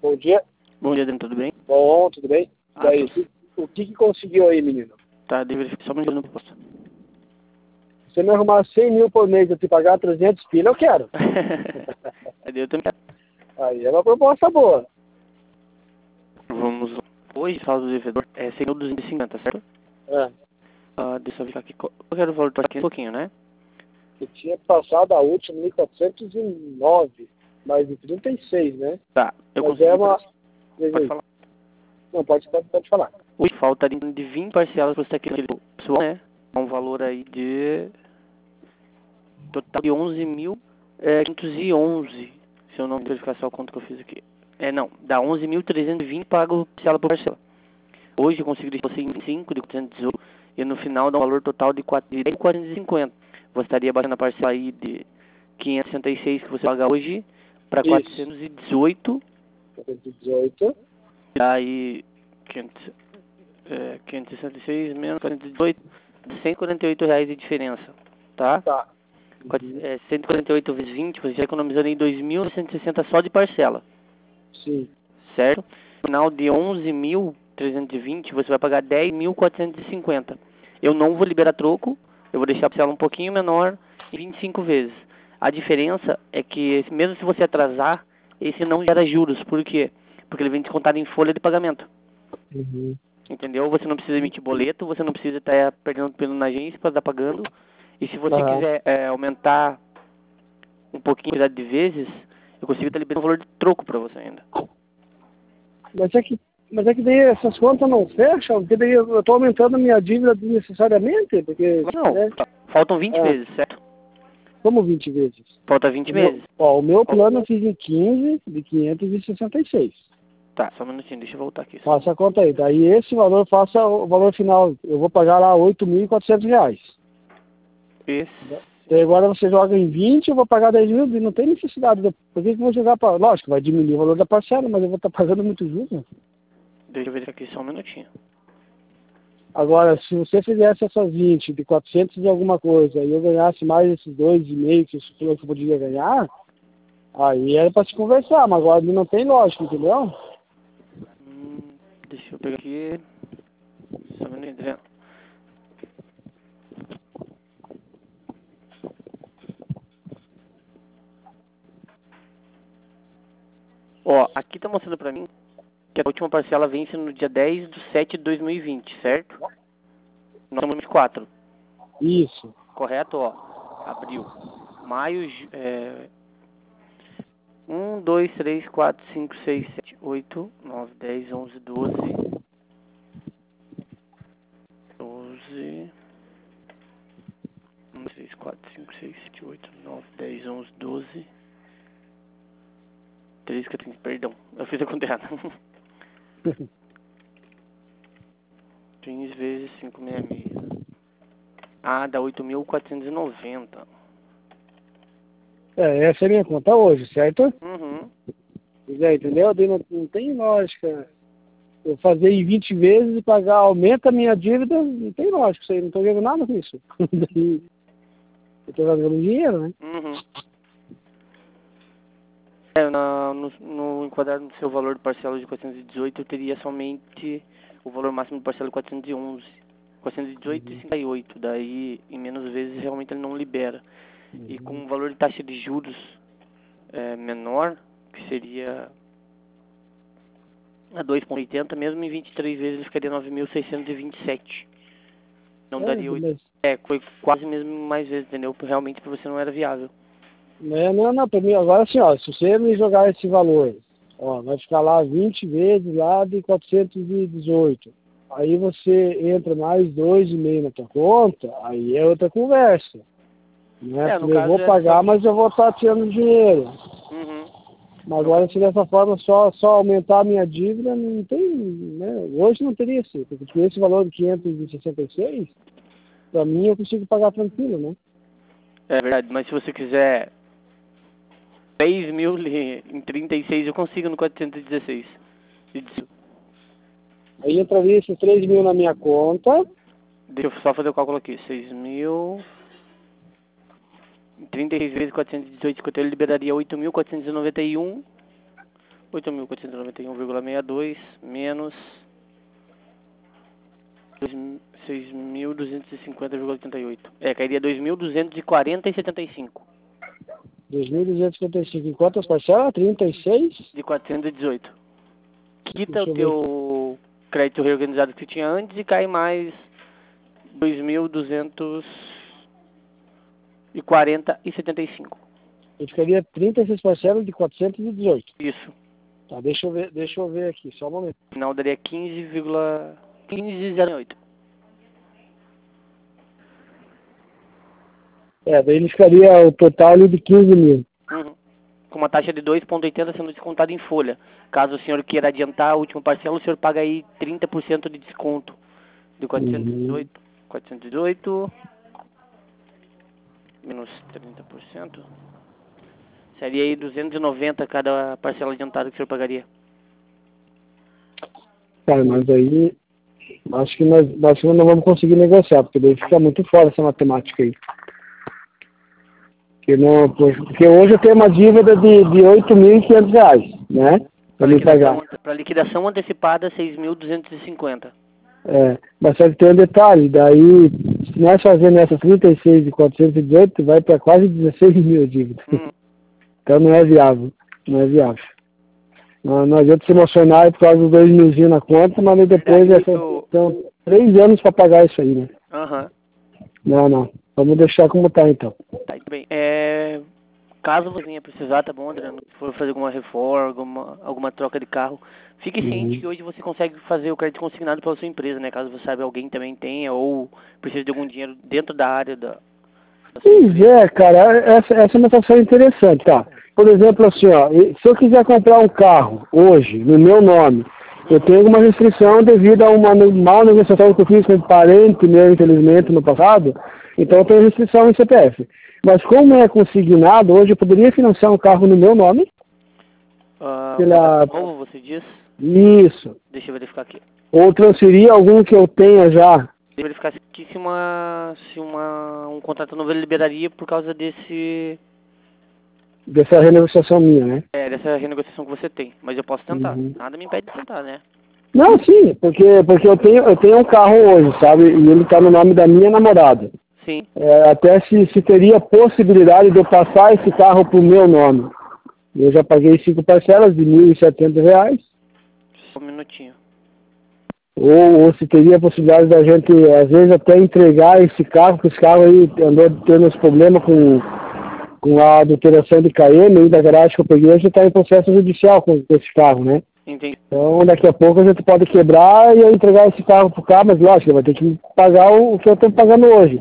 Bom dia. Bom dia, Adriano, tudo bem? Bom, tudo bem? Ah, Daí, o que conseguiu aí, menino? Tá, de verificação no posto. Se você me arrumar 100 mil por mês e te pagar 300 pila, eu quero. Eu também. Aí é uma proposta boa. Vamos lá. Hoje, saldo do devedor é 100.250, certo? É. Deixa eu ver aqui. Qual era o valor do aqui? Um pouquinho, né? Eu tinha passado a última 1.409, mais de 36, né? Tá, eu Mas consegui. é uma... Pode falar. Não, pode falar. Hoje falta de 20 parcelas para você ter aquele pessoal, né? Um valor aí de... Total de 11.511. Se eu não verificar só o quanto que eu fiz aqui. Não, dá 11.320 pago parcela por parcela. Hoje eu consigo deixar você em 5 de 418 e no final dá um valor total de 10.450. Você estaria baixando a parcela aí de 566 que você paga hoje para 418. 418. Daí 566 menos 418, R$148 de diferença, tá? Tá. 148 vezes 20, você já economizando em 2.960 só de parcela. Sim. Certo? No final de 11.320, você vai pagar 10.450. Eu não vou liberar troco, eu vou deixar a parcela um pouquinho menor em 25 vezes. A diferença é que, mesmo se você atrasar, esse não gera juros. Por quê? Porque ele vem descontado em folha de pagamento. Uhum. Entendeu? Você não precisa emitir boleto, você não precisa estar perdendo pelo na agência para estar pagando. E se você quiser aumentar um pouquinho a quantidade de vezes, eu consigo estar liberando um valor de troco para você ainda. Mas é que daí essas contas não fecham, porque daí eu estou aumentando a minha dívida desnecessariamente, porque... Não, né? faltam 20 vezes, certo? Como 20 vezes? Falta 20 vezes. O meu plano eu fiz em 15 de 566. Tá, só um minutinho, deixa eu voltar aqui. Faça a conta aí. Daí esse valor, faça o valor final. Eu vou pagar lá R$8.400. Isso. E agora você joga em 20, eu vou pagar 10 mil, não tem necessidade. Por que eu vou jogar para... Lógico, vai diminuir o valor da parcela, mas eu vou estar pagando muito juros. Né? Deixa eu ver aqui só um minutinho. Agora, se você fizesse essas 20 de 400 e alguma coisa, e eu ganhasse mais esses 2,5 que você falou que eu poderia ganhar, aí era para se conversar, mas agora não tem lógica, entendeu? Deixa eu pegar aqui. Só um minutinho. Ó, aqui tá mostrando pra mim que a última parcela vence no dia 10/7/2020, certo? Nós estamos no 4. Isso. Correto, ó. Abril. Maio, 1, 2, 3, 4, 5, 6, 7, 8, 9, 10, 11, 12, 1, 3, 4, 5, 6, 7, 8, 9, 10, 11, 12, 13, 14, perdão, eu fiz a conta errada. 15 vezes 566. Ah, dá 8.490. Essa é a minha conta hoje, certo? Uhum. Entendeu? Daí não tem lógica. Eu fazer em 20 vezes e pagar, aumenta a minha dívida, não tem lógica, isso aí, não estou ganhando nada com isso. Eu estou ganhando dinheiro, né? Uhum. No enquadrado do seu valor de parcela de 418, eu teria somente o valor máximo de parcela de 411. 418,58. Daí, em menos vezes, realmente ele não libera. E com um valor de taxa de juros menor, que seria a 2,80, mesmo em 23 vezes ficaria 9.627. Não daria 8. Foi quase mesmo mais vezes, entendeu? Realmente para você não era viável. Não, para mim, agora assim, ó, se você me jogar esse valor, ó, vai ficar lá 20 vezes lá de 418. Aí você entra mais 2,5 na tua conta, aí é outra conversa. Né? No Eu caso, vou pagar, mas eu vou estar tirando dinheiro. Uhum. Mas agora, se dessa forma só aumentar a minha dívida, não tem, né? Hoje não teria sido, porque com esse valor de 566, para mim eu consigo pagar tranquilo, né? É verdade, mas se você quiser 6 mil em 36, eu consigo no 416. Aí entraria esses 3 mil na minha conta. Deixa eu só fazer o cálculo aqui. 6 mil... 36 vezes 418,51, ele liberaria 8.491. 8.491,62 menos 6.250,88. Cairia 2.240,75. 2.255. Em quantas parcelas? 36? De 418. Quita o teu crédito reorganizado que tinha antes e cai mais 2.240,75. Eu ficaria 36 parcelas de 418. Isso. Tá, deixa eu ver aqui, só um momento. No final daria 15,08. Daí ele ficaria o total ali de 15 mil. Uhum. Com uma taxa de 2,80 sendo descontado em folha. Caso o senhor queira adiantar a última parcela, o senhor paga aí 30% de desconto. De 418. 418 menos 30%. Seria aí 290 cada parcela adiantada que o senhor pagaria. Cara, mas aí acho que nós não vamos conseguir negociar, porque daí fica muito fora essa matemática aí. Porque hoje eu tenho uma dívida de R$8.500, né? Para me pagar. Para liquidação antecipada, 6.250. Mas só que tem um detalhe, daí, se nós fazermos essas 36 de 418, vai para quase 16 mil a dívida. Então não é viável, Não adianta se emocionar por causa dos 2 milzinhos na conta, mas depois são 3 anos para pagar isso aí, né? Não. Vamos deixar como tá, então. Tá, muito bem. Caso você venha precisar, tá bom, André? Se for fazer alguma reforma, alguma troca de carro, fique ciente que hoje você consegue fazer o crédito consignado pela sua empresa, né? Caso você saiba alguém também tenha ou precise de algum dinheiro dentro da área da Pois cara, essa é uma situação interessante, tá? Por exemplo, assim, ó, se eu quiser comprar um carro hoje, no meu nome, eu tenho uma restrição devido a uma mal negociação que eu fiz com um parente meu, infelizmente, no passado, então eu tenho restrição em CPF. Mas como é consignado, hoje eu poderia financiar um carro no meu nome? Novo, você diz? Isso. Deixa eu verificar aqui. Ou transferir algum que eu tenha já? Deixa eu verificar aqui se um contrato novo liberaria por causa dessa renegociação minha, né? Dessa renegociação que você tem. Mas eu posso tentar. Nada me impede de tentar, né? Não, sim, porque eu tenho um carro hoje, sabe? E ele está no nome da minha namorada. Sim. Até se teria possibilidade de eu passar esse carro pro meu nome. Eu já paguei 5 parcelas de R$1.700. Só um minutinho. Ou se teria a possibilidade da gente, às vezes, até entregar esse carro, que esse carro aí andou tendo uns problemas com a adulteração de KM, aí da garagem que eu peguei, a gente está em processo judicial com esse carro, né? Entendi. Então, daqui a pouco a gente pode quebrar e eu entregar esse carro pro carro, mas lógico, vai ter que pagar o que eu estou pagando hoje.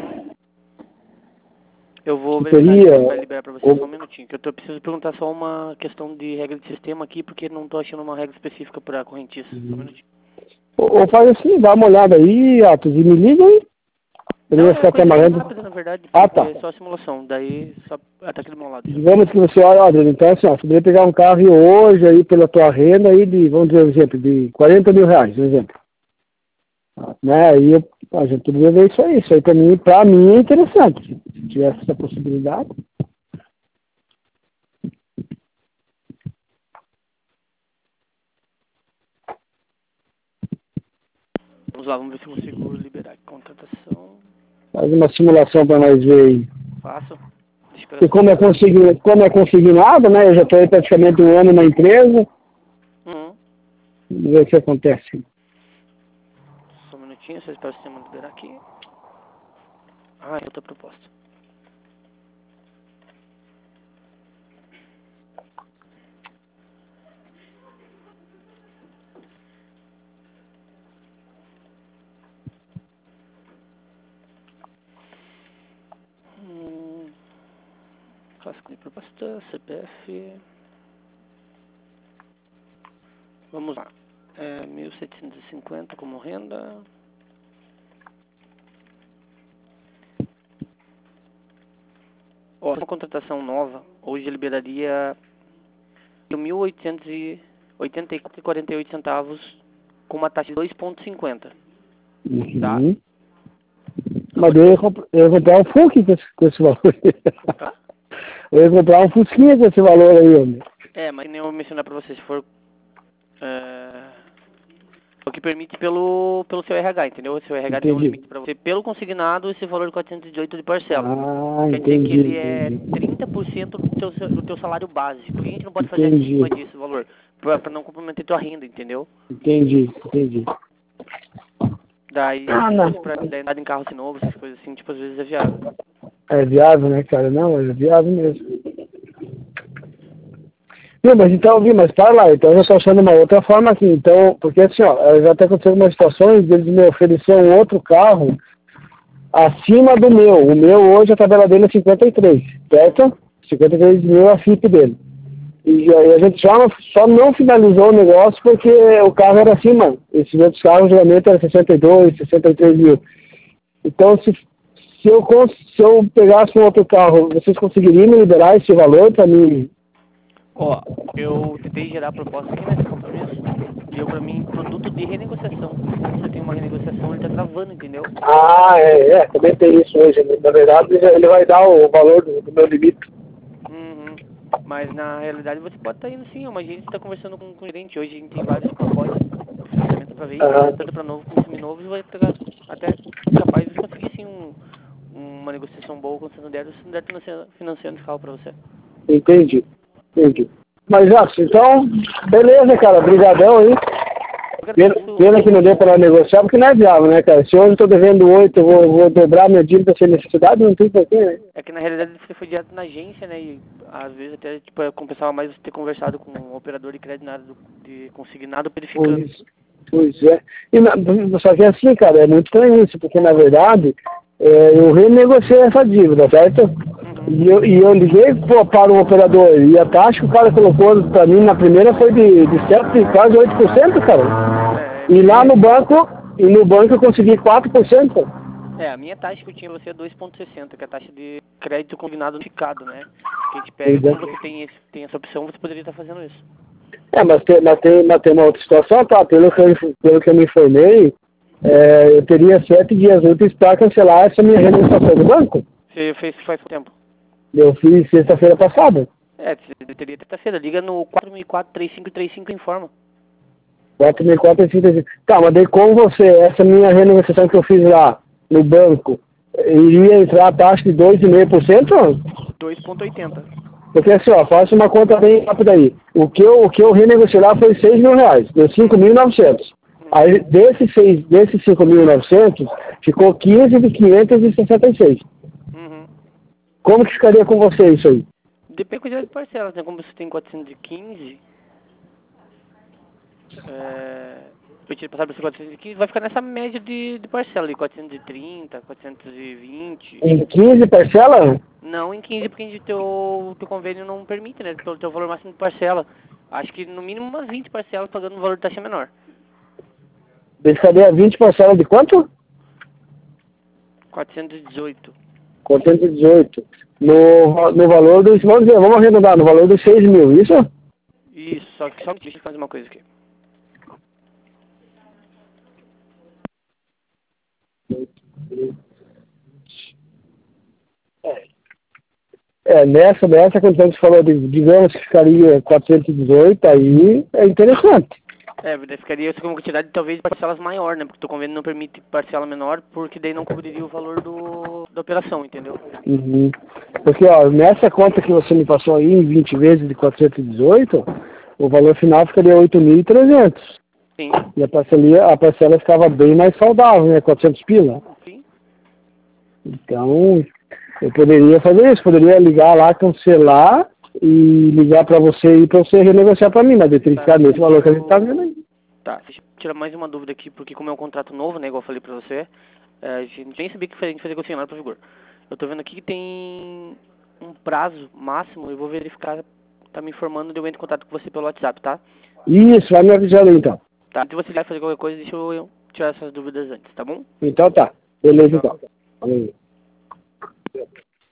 Eu vou verificar se vai liberar para você só um minutinho, que eu preciso perguntar só uma questão de regra de sistema aqui, porque não estou achando uma regra específica para correntista. Só um minutinho. Ou faz assim, dá uma olhada aí, Atos, e me liga aí. Não, é coisa bem rápida, na verdade, tá. É só a simulação, daí só tá aqui do meu lado. Digamos que você olha, então assim, ó, você poderia pegar um carro hoje aí pela tua renda aí de, vamos dizer, um exemplo, de R$40 mil, um exemplo. Né, aí a gente poderia ver isso aí pra mim é interessante, se tivesse essa possibilidade. Vamos lá, vamos ver se eu consigo liberar aqui a contratação. Faz uma simulação para nós ver aí. Faço. E como é consignado, né? Eu já estou aí praticamente 1 ano na empresa. Vamos ver o que acontece. Só um minutinho, só espero o sistema liberar aqui. É outra proposta. Clássico de proposta, CPF. Vamos lá. 1.750 como renda. Uma contratação nova, hoje liberaria R$ 1.884,48 com uma taxa de 2,50. Tá? Mas eu ia comprar um Fusca com esse valor. Eu ia comprar um Fusquinha com esse valor aí, homem. Mas nem eu vou mencionar pra você, se for... o que permite pelo seu RH, entendeu? O seu RH tem um limite pra você. Pelo consignado, esse valor de 418 de parcela. Quer dizer que ele é 30% do teu salário básico. E a gente não pode fazer acima disso o valor, pra não comprometer tua renda, entendeu? Entendi. Daí, pra andar em carro assim novo, essas coisas assim, tipo, às vezes é viável. É viável, né, cara? Não, é viável mesmo. Mas para lá, então eu já estou achando uma outra forma aqui, então, porque assim, já está acontecendo umas situações, eles me ofereceram um outro carro acima do meu. O meu hoje a tabela dele é 53, certo? 53 mil é a FIP dele. E a gente só não finalizou o negócio porque o carro era acima. Esses outros carros geralmente eram 62, 63 mil. Então, se eu pegasse um outro carro, vocês conseguiriam me liberar esse valor para mim? Eu tentei gerar a proposta aqui, né, sem compromisso. Deu pra mim produto de renegociação. Quando você tem uma renegociação, ele tá travando, entendeu? Também tem isso hoje. Na verdade, ele vai dar o valor do meu limite. Mas na realidade você pode estar indo sim, uma agência está conversando com o gerente. Hoje a gente tem vários pacotes de financiamento para veículos, né, tanto para novo como seminovo, e vai estar até capaz de conseguir sim uma negociação boa com o Santander, o Santander financiando esse carro para você. Entendi. Mas, então, beleza, cara, brigadão aí. Pena que não deu para negociar, porque não é viável, né, cara? Se hoje eu estou devendo 8, eu vou dobrar minha dívida sem necessidade, não tem porquê, né? É que na realidade você foi direto na agência, né, e às vezes até tipo, compensava mais você ter conversado com um operador de crédito na área de consignado verificando. Pois é. Só que assim, cara, é muito estranho isso, porque na verdade eu renegociei essa dívida, certo? E eu liguei para o operador e a taxa que o cara colocou para mim na primeira foi de 7, quase 8%, cara. E lá no banco eu consegui 4%. A minha taxa que eu tinha você é 2,60, que é a taxa de crédito combinado unificado, né? Que a gente pega, como você tem essa opção, você poderia estar fazendo isso. Mas tem uma outra situação, tá? Pelo que eu me informei, eu teria 7 dias úteis para cancelar essa minha renegociação do banco. Você fez faz quanto tempo? Eu fiz sexta-feira passada. Você teria terça-feira. Liga no 4.004-3535 e informa. 4.004-3535. Tá, mas daí com você, essa minha renegociação que eu fiz lá no banco, iria entrar a taxa de 2,5%? 2,80. Porque assim, faço uma conta bem rápida aí. O que eu renegociei lá foi 6 mil reais, deu 5.900. Aí desses 5.900, ficou 15.566. Como que ficaria com você isso aí? Depende da quantidade de parcelas, né? Como você tem 415, eu tinha passado para você 415, vai ficar nessa média de parcela, de 430, 420. Em 15 parcelas? Não, em 15, porque teu convênio não permite, né? Pelo teu valor máximo de parcela. Acho que no mínimo umas 20 parcelas pagando um valor de taxa menor. Ficaria 20 parcelas de quanto? 418. 418. No valor dos, vamos arredondar, no valor dos 6 mil, isso? Isso, só deixa eu fazer uma coisa aqui. Nessa condição que você falou, digamos que ficaria 418, aí é interessante. Ficaria com uma quantidade talvez de parcelas maior, né? Porque o convênio não permite parcela menor, porque daí não cobriria o valor da operação, entendeu? Porque, nessa conta que você me passou aí, em 20 vezes de 418, o valor final ficaria 8.300. Sim. E a parcela ficava bem mais saudável, né? 400 pila. Sim. Então, eu poderia fazer isso, poderia ligar lá, cancelar e ligar para você e para você renegociar para mim, mas teria que ficar nesse valor que a gente tá vendo aí. Tá, deixa eu tirar mais uma dúvida aqui, porque como é um contrato novo, né, igual eu falei pra você, a gente nem sabia que a gente fazia concessionário para vigor. Eu tô vendo aqui que tem um prazo máximo, eu vou verificar, tá me informando, eu entro em contato com você pelo WhatsApp, tá? Isso, vai me avisando aí então. Tá, se você vai fazer qualquer coisa, deixa eu tirar essas dúvidas antes, tá bom? Então tá, beleza então. Valeu.